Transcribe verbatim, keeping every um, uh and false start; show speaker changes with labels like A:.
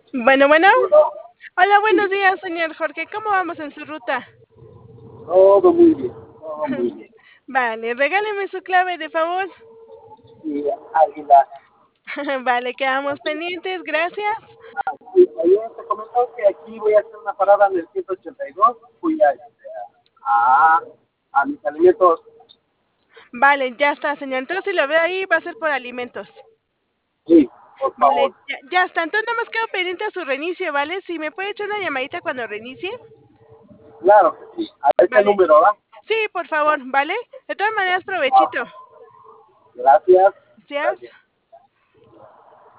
A: Bueno, bueno.
B: Bueno,
A: Hola, buenos
B: sí,
A: días, señor Jorge. ¿Cómo vamos en su ruta?
B: todo muy bien, todo muy bien.
A: Vale, regáleme su clave, de favor.
B: Y Águila,
A: Vale, quedamos pendientes, gracias.
B: sí, oye, te comentó que aquí voy a hacer una parada en el ciento ochenta y dos, fui a, este, a, a mis alimentos,
A: Vale, ya está, señor. Entonces, si lo veo ahí, va a ser por alimentos.
B: sí, por favor,
A: Vale, ya, ya está. Entonces, nada más quedo pendiente a su reinicio, ¿vale? Si me puede echar una llamadita cuando reinicie.
B: claro que sí, a este
A: Vale.
B: número, ¿va?
A: Sí, por favor, ¿vale? De todas maneras,
B: Ah,
A: provechito.
B: gracias,
A: Gracias.
B: gracias.